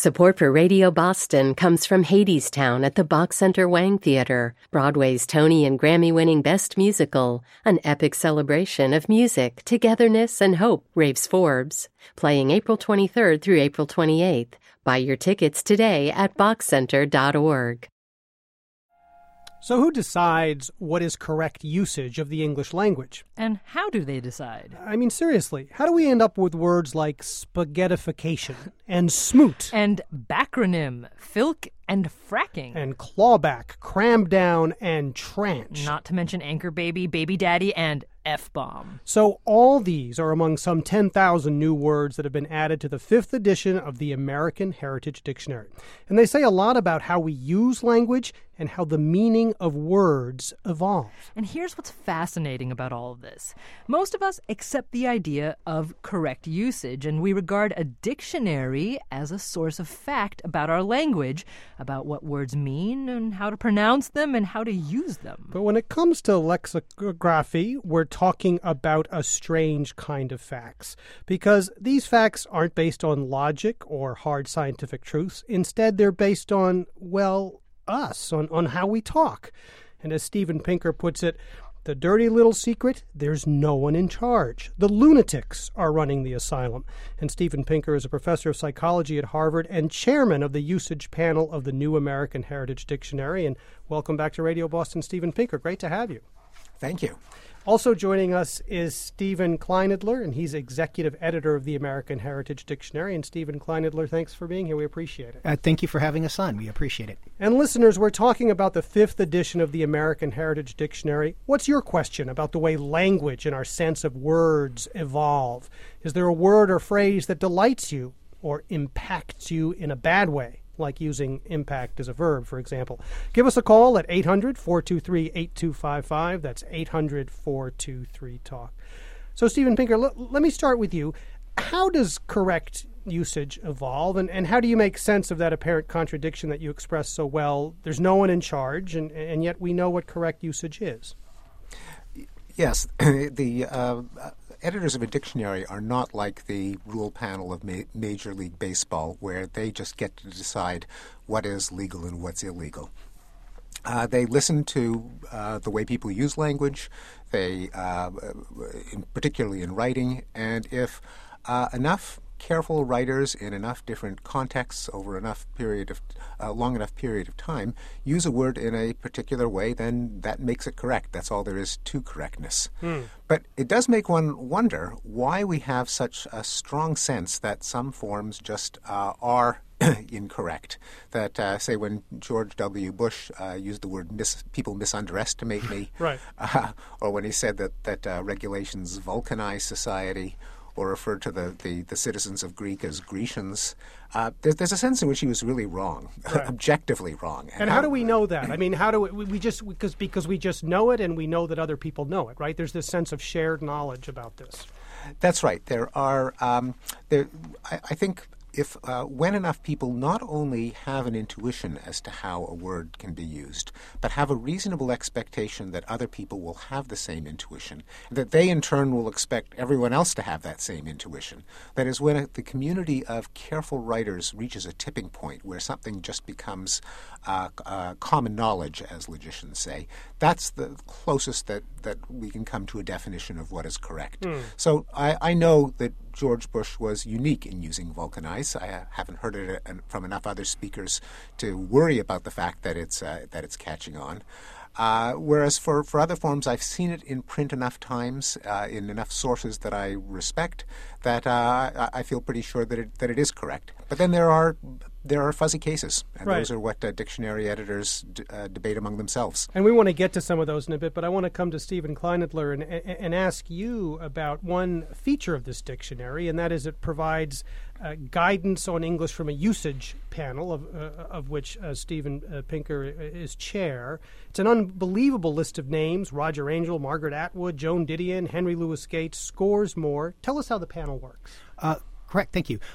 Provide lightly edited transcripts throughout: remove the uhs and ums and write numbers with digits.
Support for Radio Boston comes from Hadestown at the Bach Center Wang Theater, Broadway's Tony and Grammy-winning Best Musical, an epic celebration of music, togetherness, and hope, raves Forbes. Playing April 23rd through April 28th. Buy your tickets today at bachcenter.org. So who decides what is correct usage of the English language? And how do they decide? I mean, seriously, how do we end up with words like spaghettification and smoot? And backronym, filk, and fracking. And clawback, cram down, and tranche. Not to mention anchor baby, baby daddy, and F-bomb. So all these are among some 10,000 new words that have been added to the 5th edition of the American Heritage Dictionary. And they say a lot about how we use language and how the meaning of words evolve. And here's what's fascinating about all of this. Most of us accept the idea of correct usage, and we regard a dictionary as a source of fact about our language, about what words mean and how to pronounce them and how to use them. But when it comes to lexicography, we're talking about a strange kind of facts, because these facts aren't based on logic or hard scientific truths. Instead, they're based on, well, us, on how we talk. And as Steven Pinker puts it, the dirty little secret, there's no one in charge. The lunatics are running the asylum. And Steven Pinker is a professor of psychology at Harvard and chairman of the usage panel of the New American Heritage Dictionary. And welcome back to Radio Boston, Steven Pinker. Great to have you. Thank you. Also joining us is Stephen Kleinidler, and he's executive editor of the American Heritage Dictionary. And Stephen Kleinidler, thanks for being here. We appreciate it. Thank you for having us on. We appreciate it. And listeners, we're talking about the 5th edition of the American Heritage Dictionary. What's your question about the way language and our sense of words evolve? Is there a word or phrase that delights you or impacts you in a bad way? Like using impact as a verb, for example. Give us a call at 800-423-8255. That's 800-423-TALK. So, Steven Pinker, let me start with you. How does correct usage evolve, and how do you make sense of that apparent contradiction that you express so well? There's no one in charge, and yet we know what correct usage is. Yes, the editors of a dictionary are not like the rule panel of Major League Baseball, where they just get to decide what is legal and what's illegal. They listen to the way people use language, particularly in writing, and if enough careful writers in enough different contexts over enough long enough period of time use a word in a particular way, then that makes it correct. That's all there is to correctness. But it does make one wonder why we have such a strong sense that some forms just are incorrect. That, say, when George W. Bush used the word people misunderestimate me, right. Or when he said that regulations vulcanize society, or referred to the citizens of Greek as Grecians, there's a sense in which he was really wrong, right. Objectively wrong. And how do we know that? I mean, how do we just because we just know it, and we know that other people know it, right? There's this sense of shared knowledge about this. That's right. There are. I think. If when enough people not only have an intuition as to how a word can be used, but have a reasonable expectation that other people will have the same intuition, that they in turn will expect everyone else to have that same intuition. That is, when the community of careful writers reaches a tipping point where something just becomes common knowledge, as logicians say, that's the closest that we can come to a definition of what is correct. So I know that George Bush was unique in using vulcanize. I haven't heard it from enough other speakers to worry about the fact that it's catching on. Whereas for other forms, I've seen it in print enough times, in enough sources that I respect, that I feel pretty sure that it is correct. But then there are fuzzy cases, and right. Those are what dictionary editors debate among themselves. And we want to get to some of those in a bit, but I want to come to Stephen Kleinidler and ask you about one feature of this dictionary, and that is it provides guidance on English from a usage panel, of which Steven Pinker is chair. It's an unbelievable list of names: Roger Angell, Margaret Atwood, Joan Didion, Henry Louis Gates, scores more. Tell us how the panel works. Correct. Thank you.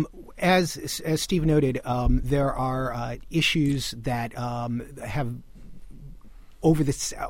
As Steve noted, there are issues that have over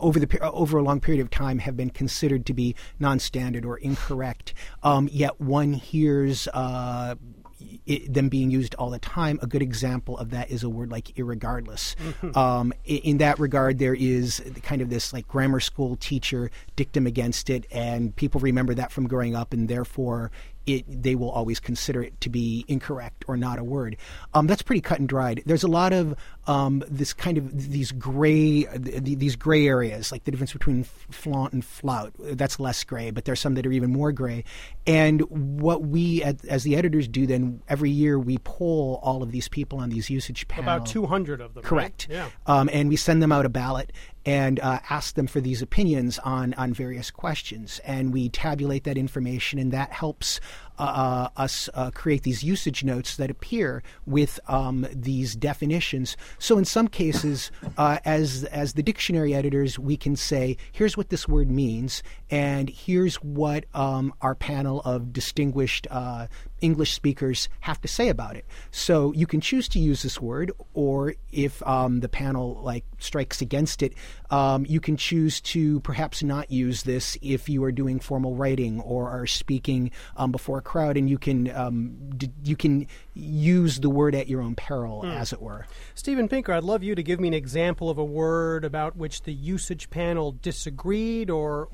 a long period of time have been considered to be non-standard or incorrect. Yet one hears them being used all the time. A good example of that is a word like irregardless. In that regard, there is kind of this like grammar school teacher dictum against it, and people remember that from growing up, and therefore they will always consider it to be incorrect or not a word. That's pretty cut and dried. There's a lot of these gray areas, like the difference between flaunt and flout. That's less gray, but there's some that are even more gray. And what we, as the editors, do then every year, we poll all of these people on these usage panels. About 200 of them. Correct. Right? Yeah. And we send them out a ballot and ask them for these opinions on various questions. And we tabulate that information, and that helps us create these usage notes that appear with these definitions. So in some cases, as the dictionary editors, we can say, here's what this word means, and here's what our panel of distinguished English speakers have to say about it. So you can choose to use this word, or if the panel strikes against it, you can choose to perhaps not use this if you are doing formal writing or are speaking before a crowd, and you can use the word at your own peril, as it were. Steven Pinker, I'd love you to give me an example of a word about which the usage panel disagreed, or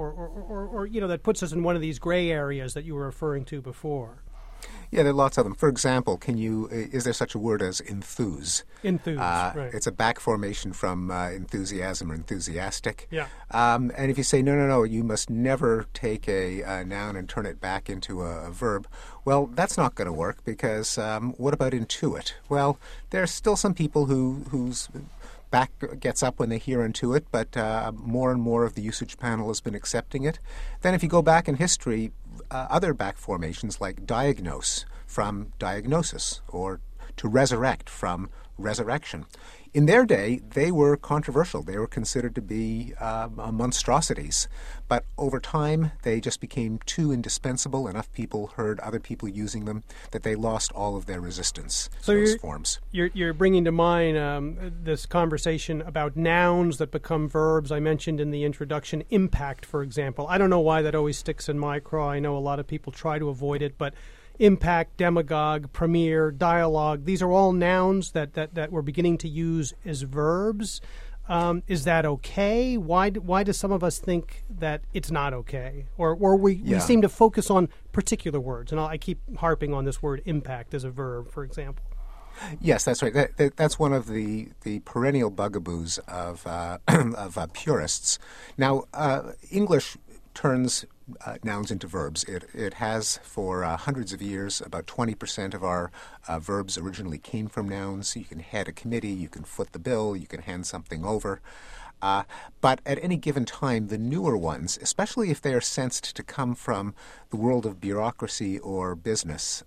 that puts us in one of these gray areas that you were referring to before. Yeah, there are lots of them. For example, is there such a word as enthuse? Enthuse, right. It's a back formation from enthusiasm or enthusiastic. Yeah. And if you say, no, you must never take a noun and turn it back into a verb, well, that's not going to work, because what about intuit? Well, there's still some people whose back gets up when they hear intuit, but more and more of the usage panel has been accepting it. Then if you go back in history, other back formations like diagnose from diagnosis, or to resurrect from resurrection. In their day, they were controversial. They were considered to be monstrosities. But over time, they just became too indispensable. Enough people heard other people using them that they lost all of their resistance to those forms. You're bringing to mind this conversation about nouns that become verbs. I mentioned in the introduction impact, for example. I don't know why that always sticks in my craw. I know a lot of people try to avoid it, but impact, demagogue, premiere, dialogue, these are all nouns that we're beginning to use as verbs. Is that okay? Why do some of us think that it's not okay? Or we seem to focus on particular words, and I keep harping on this word impact as a verb, for example. Yes, that's right. That's one of the perennial bugaboos of purists. Now, English turns nouns into verbs. It has for hundreds of years. About 20% of our verbs originally came from nouns. You can head a committee, you can foot the bill, you can hand something over. But at any given time, the newer ones, especially if they are sensed to come from the world of bureaucracy or business,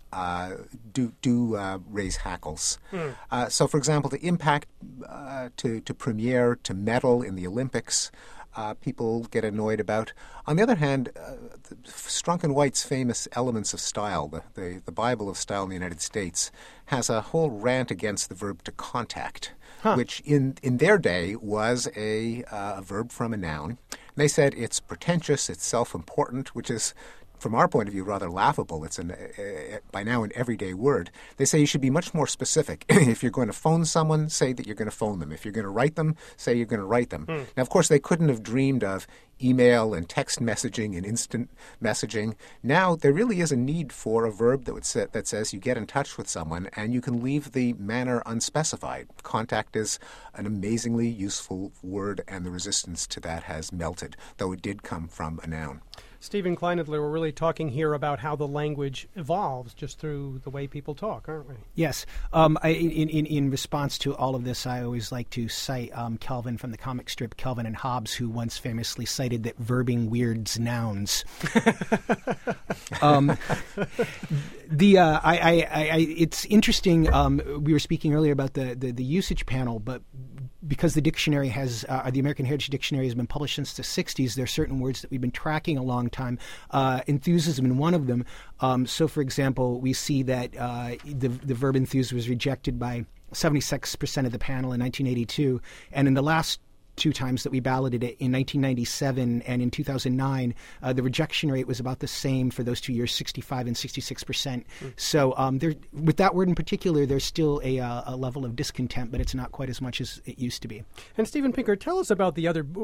do raise hackles. So, for example, the impact to premiere, to medal in the Olympics, people get annoyed about. On the other hand, Strunk and White's famous Elements of Style, the Bible of style in the United States, has a whole rant against the verb to contact, which in their day was a verb from a noun. And they said it's pretentious, it's self-important, which is, from our point of view, rather laughable. It's by now an everyday word. They say you should be much more specific. If you're going to phone someone, say that you're going to phone them. If you're going to write them, say you're going to write them. Now, of course, they couldn't have dreamed of email and text messaging and instant messaging. Now, there really is a need for a verb that says you get in touch with someone and you can leave the manner unspecified. Contact is an amazingly useful word, and the resistance to that has melted, though it did come from a noun. Steven Kleinadler, we're really talking here about how the language evolves just through the way people talk, aren't we? Yes. In response to all of this, I always like to cite Kelvin from the comic strip Kelvin and Hobbes, who once famously cited that verbing weirds nouns. It's interesting. We were speaking earlier about the usage panel, but because the dictionary has the American Heritage Dictionary has been published since the 60s, there are certain words that we've been tracking a long time. Enthuse has been one of them. So, for example, we see that the verb enthuse was rejected by 76% of the panel in 1982, and in the last two times that we balloted it in 1997 and in 2009, the rejection rate was about the same for those 2 years, 65 and 66%. So with that word in particular, there's still a level of discontent, but it's not quite as much as it used to be. And Steven Pinker, tell us about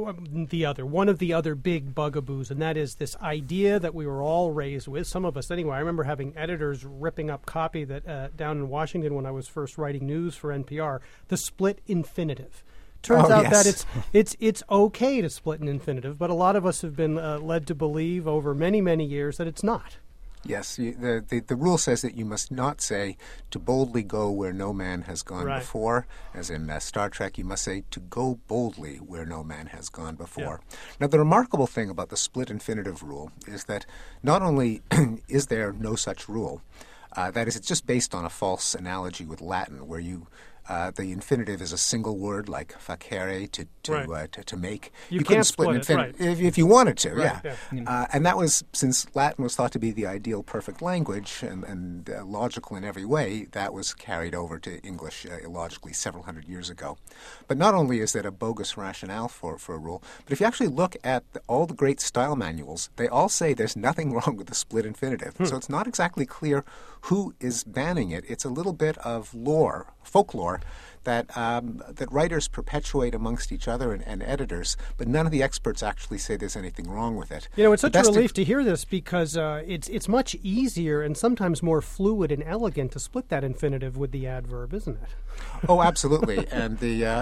one of the other big bugaboos, and that is this idea that we were all raised with, some of us anyway. I remember having editors ripping up copy that down in Washington when I was first writing news for NPR, the split infinitive. Turns out that it's okay to split an infinitive, but a lot of us have been led to believe over many, many years that it's not. Yes, the rule says that you must not say to boldly go where no man has gone before. As in Star Trek, you must say to go boldly where no man has gone before. Yeah. Now, the remarkable thing about the split infinitive rule is that not only is there no such rule, that is, it's just based on a false analogy with Latin, where the infinitive is a single word like facere, to make. You couldn't can't split an infinitive if you wanted to, and that was, since Latin was thought to be the ideal perfect language and logical in every way, that was carried over to English illogically several hundred years ago. But not only is that a bogus rationale for a rule, but if you actually look at all the great style manuals, they all say there's nothing wrong with the split infinitive. So it's not exactly clear who is banning it. It's a little bit of folklore that writers perpetuate amongst each other and editors, but none of the experts actually say there's anything wrong with it. You know, it's such a relief to hear this because it's much easier and sometimes more fluid and elegant to split that infinitive with the adverb, isn't it? Oh, absolutely. And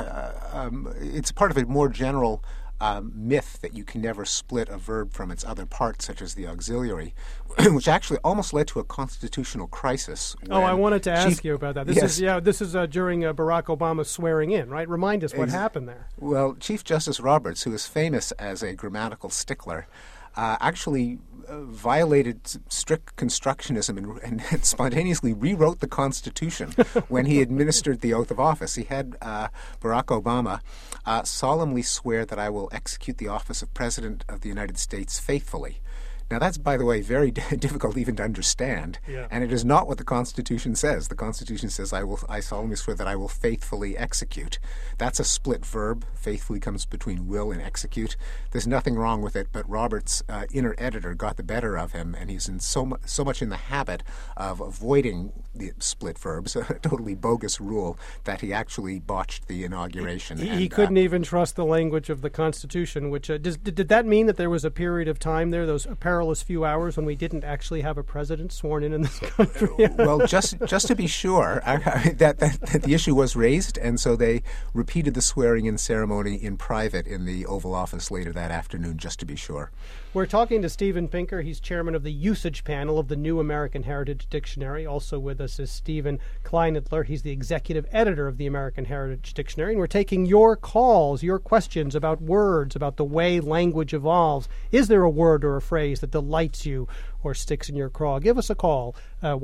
it's part of a more general myth that you can never split a verb from its other parts, such as the auxiliary, which actually almost led to a constitutional crisis. Oh, I wanted to ask you about that. This is during Barack Obama's swearing in, right? Remind us what happened there. Well, Chief Justice Roberts, who is famous as a grammatical stickler, actually violated strict constructionism and spontaneously rewrote the Constitution when he administered the oath of office. He had Barack Obama solemnly swear that I will execute the office of President of the United States faithfully. Now, that's, by the way, very difficult even to understand, and it is not what the Constitution says. The Constitution says, I solemnly swear that I will faithfully execute. That's a split verb. Faithfully comes between will and execute. There's nothing wrong with it, but Robert's inner editor got the better of him, and he's so much in the habit of avoiding the split verbs, a totally bogus rule, that he actually botched the inauguration. He couldn't even trust the language of the Constitution, which did that mean that there was a period of time there, those perilous few hours, when we didn't actually have a president sworn in this country? Well, just to be sure, that the issue was raised, and so they repeated the swearing-in ceremony in private in the Oval Office later that afternoon, just to be sure. We're talking to Steven Pinker. He's chairman of the usage panel of the New American Heritage Dictionary. Also with us is Stephen Kleinadler. He's the executive editor of the American Heritage Dictionary. And we're taking your calls, your questions about words, about the way language evolves. Is there a word or a phrase that delights you or sticks in your craw? Give us a call,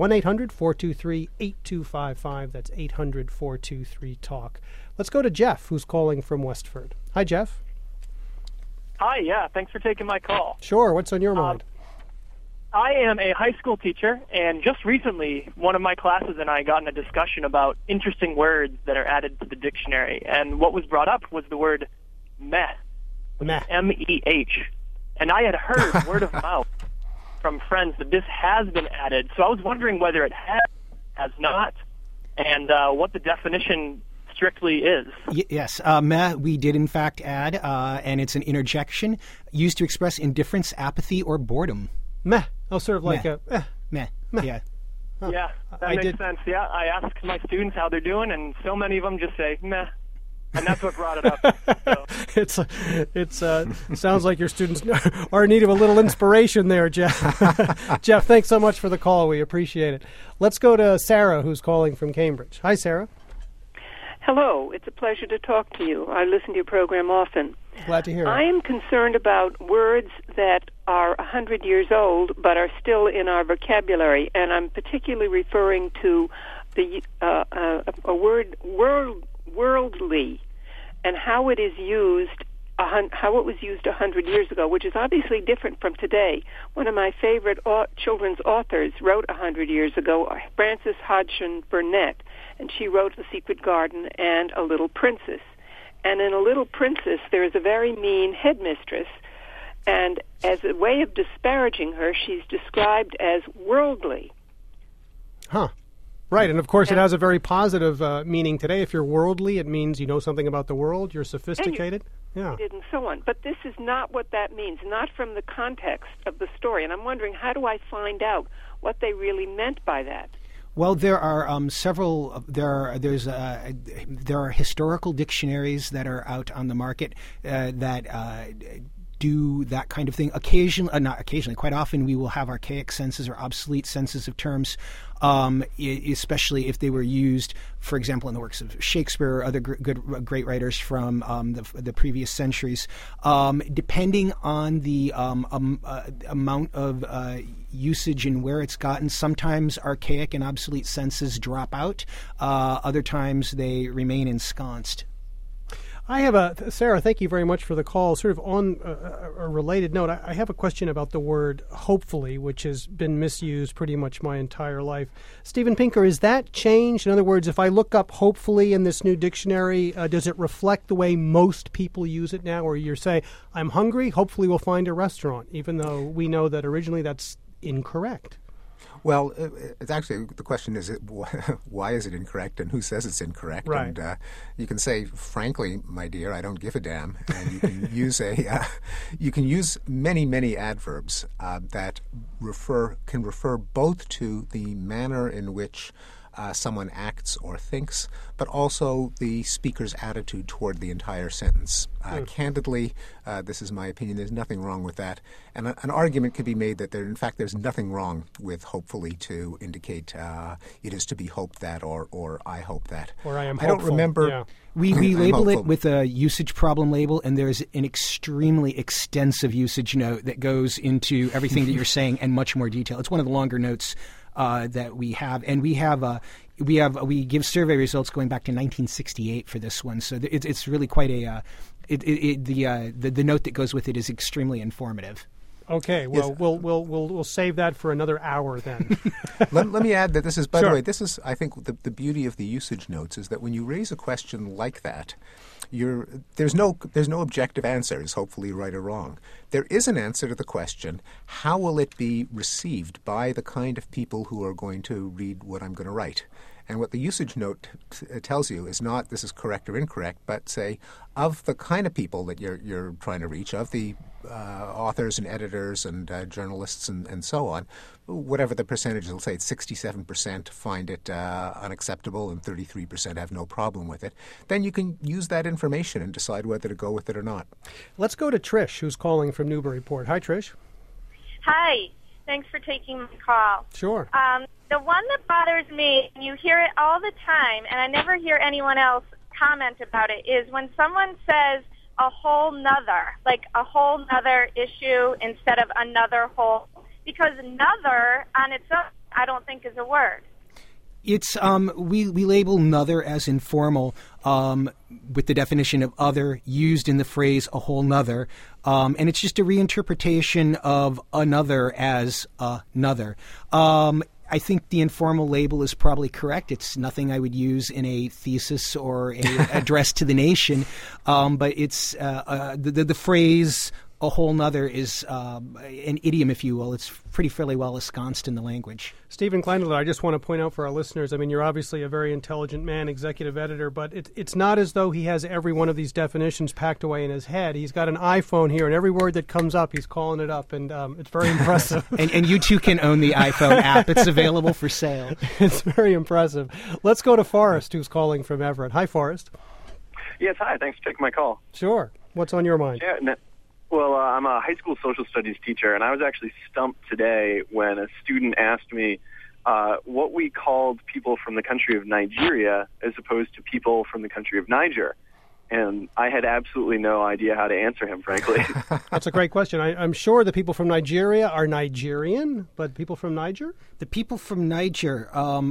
1-800-423-8255. That's 800-423-TALK. Let's go to Jeff, who's calling from Westford. Hi, Jeff. Hi, yeah, thanks for taking my call. Sure, what's on your mind? I am a high school teacher, and just recently, one of my classes and I got in a discussion about interesting words that are added to the dictionary, and what was brought up was the word meh, M-E-H. And I had heard word of mouth from friends that this has been added, so I was wondering whether it has not, and what the definition strictly is. Yes, meh, we did in fact add, and it's an interjection used to express indifference, apathy, or boredom. Meh. Oh, sort of like meh. Yeah. Huh. Yeah, that makes sense. Yeah, I ask my students how they're doing, and so many of them just say meh, and that's what brought it up. So. It's sounds like your students are in need of a little inspiration there, Jeff. Jeff, thanks so much for the call. We appreciate it. Let's go to Sarah, who's calling from Cambridge. Hi, Sarah. Hello. It's a pleasure to talk to you. I listen to your program often. Glad to hear it. I am concerned about words that are 100 years old but are still in our vocabulary, and I'm particularly referring to the a word worldly and how it is used, how it was used 100 years ago, which is obviously different from today. One of my favorite children's authors wrote 100 years ago, Frances Hodgson Burnett, and she wrote The Secret Garden and A Little Princess. And in A Little Princess, there is a very mean headmistress, and as a way of disparaging her, she's described as worldly. Huh. Right, and of course it has a very positive meaning today. If you're worldly, it means you know something about the world, you're sophisticated. And so on. But this is not what that means, not from the context of the story. And I'm wondering, how do I find out what they really meant by that? Well, there are several. There are historical dictionaries that are out on the market that do that kind of thing. Not occasionally, quite often we will have archaic senses or obsolete senses of terms, especially if they were used, for example, in the works of Shakespeare or other great writers from the previous centuries. Depending on the amount of usage and where it's gotten, sometimes archaic and obsolete senses drop out. Other times they remain ensconced. I have Sarah, thank you very much for the call. Sort of on a related note, I have a question about the word hopefully, which has been misused pretty much my entire life. Stephen Pinker, is that changed? In other words, if I look up hopefully in this new dictionary, does it reflect the way most people use it now? Or you say, I'm hungry, hopefully we'll find a restaurant, even though we know that originally that's incorrect. Well, it's actually, the question is, why is it incorrect, and who says it's incorrect? Right. And you can say, frankly, my dear, I don't give a damn. And you can use many adverbs that can refer both to the manner in which someone acts or thinks, but also the speaker's attitude toward the entire sentence. Candidly, this is my opinion, there's nothing wrong with that. And an argument could be made that there's nothing wrong with hopefully to indicate it is to be hoped that or I hope that. Or I am hopeful. I don't remember. Yeah. We label it with a usage problem label, and there's an extremely extensive usage note that goes into everything that you're saying and much more detail. It's one of the longer notes that we have, and we give survey results going back to 1968 for this one. So it's really quite the note that goes with it is extremely informative. Okay, well, yes. We'll save that for another hour then. Let me add that this is, by Sure. the way, this is, I think, the beauty of the usage notes is that when you raise a question like that, there's no objective answers, hopefully right or wrong. There is an answer to the question, how will it be received by the kind of people who are going to read what I'm going to write? And what the usage note tells you is not this is correct or incorrect, but say of the kind of people that you're trying to reach, of the authors and editors and journalists and so on, whatever the percentage, it'll say it's 67% find it unacceptable and 33% have no problem with it. Then you can use that information and decide whether to go with it or not. Let's go to Trish, who's calling from Newburyport. Hi, Trish. Hi. Thanks for taking my call. Sure. The one that bothers me, and you hear it all the time, and I never hear anyone else comment about it, is when someone says a whole nother, like a whole nother issue instead of another whole, because nother on its own I don't think is a word. It's we label nother as informal with the definition of other used in the phrase a whole nother, and it's just a reinterpretation of another as another. I think the informal label is probably correct. It's nothing I would use in a thesis or a address to the nation, but it's the phrase a whole nother is an idiom, if you will. It's fairly well ensconced in the language. Stephen Kleindler, I just want to point out for our listeners, I mean, you're obviously a very intelligent man, executive editor, but it's not as though he has every one of these definitions packed away in his head. He's got an iPhone here, and every word that comes up, he's calling it up, and it's very impressive. and you too can own the iPhone app. It's available for sale. It's very impressive. Let's go to Forrest, who's calling from Everett. Hi, Forrest. Yes, hi. Thanks for taking my call. Sure. What's on your mind? Yeah, well, I'm a high school social studies teacher, and I was actually stumped today when a student asked me what we called people from the country of Nigeria as opposed to people from the country of Niger. And I had absolutely no idea how to answer him, frankly. That's a great question. I'm sure the people from Nigeria are Nigerian, but people from Niger? The people from Niger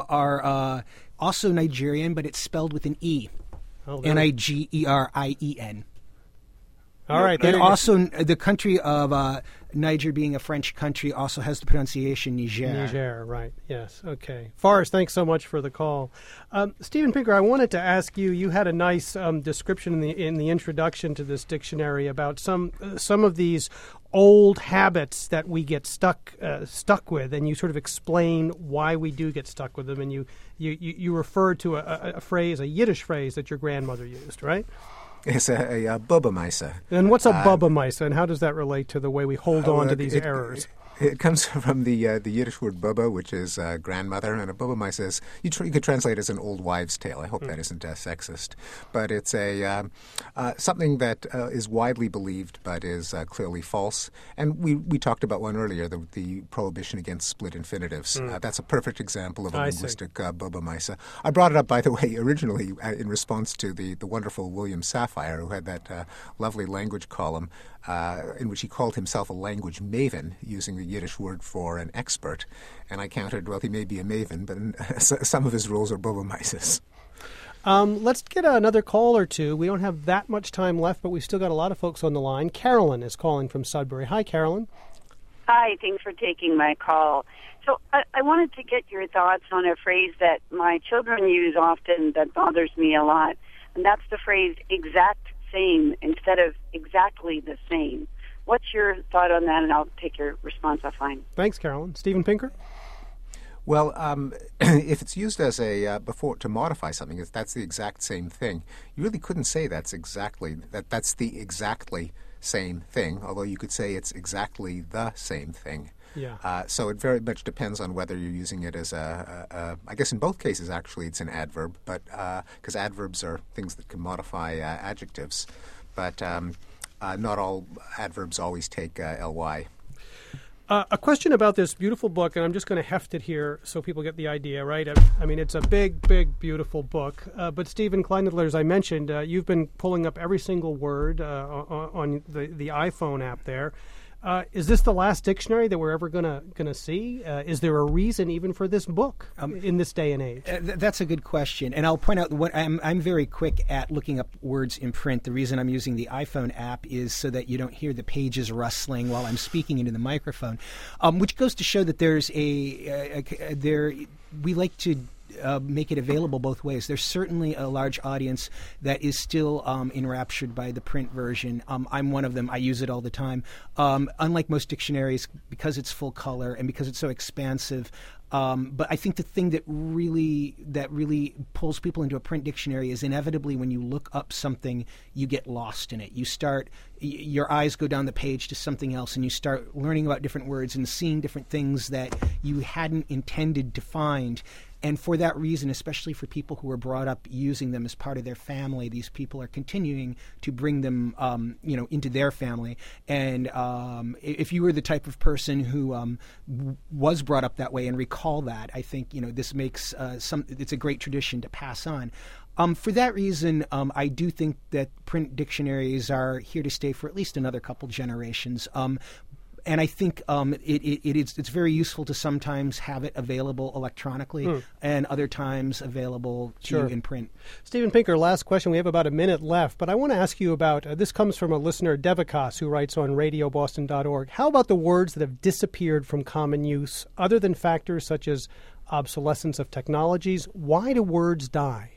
are also Nigerian, but it's spelled with an E. Nigerien. All right. And also, the country of Niger, being a French country, also has the pronunciation Niger. Niger, right. Yes. Okay. Forrest, thanks so much for the call. Steven Pinker, I wanted to ask you, you had a nice description in the introduction to this dictionary about some of these old habits that we get stuck with, and you sort of explain why we do get stuck with them, and you referred to a phrase, a Yiddish phrase that your grandmother used, right? It's a Bubbemeise. And what's a Bubbemeise, and how does that relate to the way we hold on to these errors? It comes from the Yiddish word bubba, which is grandmother, and a Bubbemeise is, you could translate as an old wives' tale. I hope that isn't sexist. But it's something that is widely believed but is clearly false. And we talked about one earlier, the prohibition against split infinitives. That's a perfect example of a linguistic Bubbemeise. I brought it up, by the way, originally in response to the wonderful William Safire, who had that lovely language column in which he called himself a language maven, using the Yiddish word for an expert. And I countered, well, he may be a maven, but some of his rules are Bubemeises. Let's get another call or two. We don't have that much time left, but we've still got a lot of folks on the line. Carolyn is calling from Sudbury. Hi, Carolyn. Hi, thanks for taking my call. So I wanted to get your thoughts on a phrase that my children use often that bothers me a lot, and that's the phrase exact same instead of exactly the same. What's your thought on that? And I'll take your response offline. Thanks, Carolyn. Steven Pinker? Well, if it's used as to modify something, that's the exact same thing. You really couldn't say that's the exactly same thing, although you could say it's exactly the same thing. Yeah. So it very much depends on whether you're using it as I guess in both cases, actually, it's an adverb, but because adverbs are things that can modify adjectives. But not all adverbs always take ly. A question about this beautiful book, and I'm just going to heft it here so people get the idea, right? I mean, it's a big, big, beautiful book. But Stephen Kleinadler, as I mentioned, you've been pulling up every single word on the iPhone app there. Is this the last dictionary that we're ever gonna see? Is there a reason even for this book in this day and age? That's a good question, and I'll point out what I'm very quick at looking up words in print. The reason I'm using the iPhone app is so that you don't hear the pages rustling while I'm speaking into the microphone, which goes to show that there's we like to make it available both ways. There's certainly a large audience that is still enraptured by the print version. I'm one of them. I use it all the time. Unlike most dictionaries, because it's full color and because it's so expansive, but I think the thing that really pulls people into a print dictionary is inevitably when you look up something, you get lost in it. Your eyes go down the page to something else, and you start learning about different words and seeing different things that you hadn't intended to find. And for that reason, especially for people who were brought up using them as part of their family, these people are continuing to bring them, into their family. And if you were the type of person who was brought up that way and recall that, I think this makes it's a great tradition to pass on. For that reason, I do think that print dictionaries are here to stay for at least another couple generations. And I think it's very useful to sometimes have it available electronically and other times available to you in print. Steven Pinker, last question. We have about a minute left, but I want to ask you about, this comes from a listener, Devikas, who writes on radioboston.org. How about the words that have disappeared from common use, other than factors such as obsolescence of technologies? Why do words die?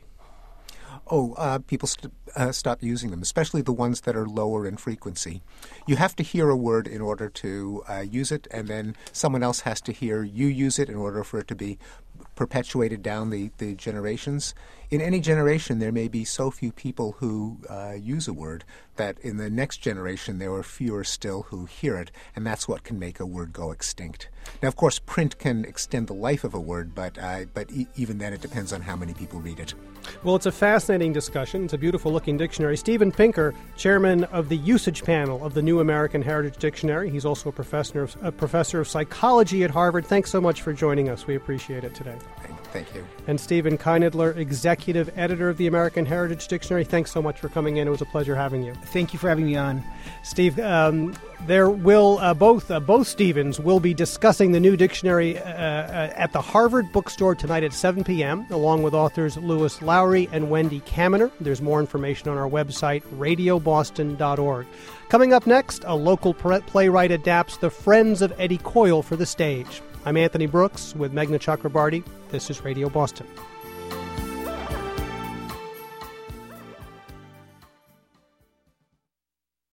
People stop using them, especially the ones that are lower in frequency. You have to hear a word in order to use it, and then someone else has to hear you use it in order for it to be perpetuated down the generations. In any generation, there may be so few people who use a word that in the next generation there are fewer still who hear it, and that's what can make a word go extinct. Now, of course, print can extend the life of a word, but even then it depends on how many people read it. Well, it's a fascinating discussion. It's a beautiful-looking dictionary. Steven Pinker, chairman of the usage panel of the New American Heritage Dictionary. He's also a professor of psychology at Harvard. Thanks so much for joining us. We appreciate it today. Thank you. And Steven Kleinadler, executive executive editor of the American Heritage Dictionary. Thanks so much for coming in. It was a pleasure having you. Thank you for having me on. Steve, there will both Stevens will be discussing the new dictionary at the Harvard Bookstore tonight at 7 p.m., along with authors Louis Lowry and Wendy Kaminer. There's more information on our website, radioboston.org. Coming up next, a local playwright adapts The Friends of Eddie Coyle for the stage. I'm Anthony Brooks with Meghna Chakrabarty. This is Radio Boston.